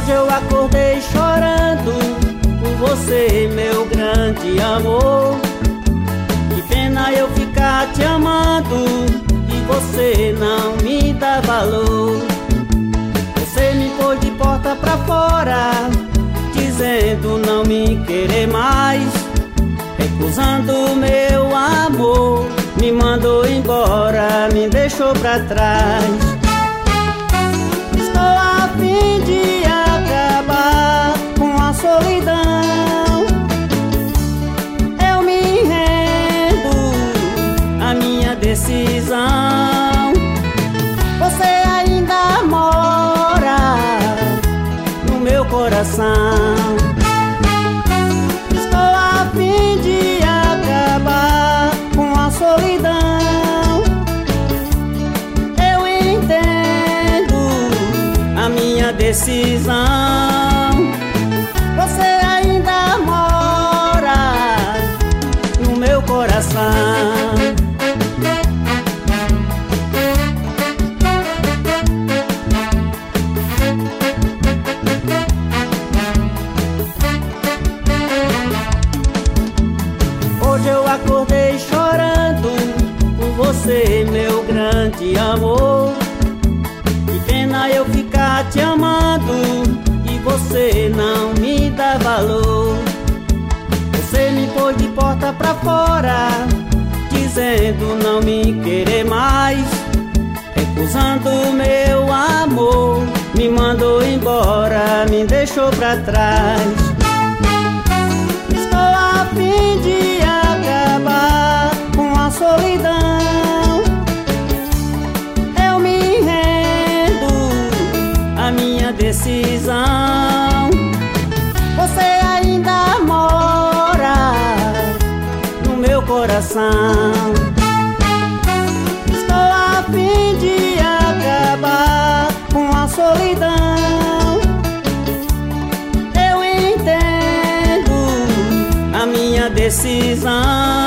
Hoje eu acordei chorando por você, meu grande amor. Que pena eu ficar te amando e você não me dá valor. Você me pôs de porta pra fora, dizendo não me querer mais, recusando meu amor, me mandou embora, me deixou pra trás. Estou a fim de acabar com a solidão. Eu me rendo à minha decisão. Você ainda mora no meu coração. Estou a fim de acabar com a solidão. Eu entendo a minha decisão. Você ainda mora no meu coração. Hoje eu acordei chorando por você, meu grande amor. Que pena eu ficar te amando e você não me dá valor. Você me pôs de porta pra fora, dizendo não me querer mais, recusando meu amor, me mandou embora, me deixou pra trás. Estou a fim de acabar com a solidão. Eu me rendo à minha decisão. Você ainda mora no meu coração. Estou a fim de acabar com a solidão. Eu entendo a minha decisão.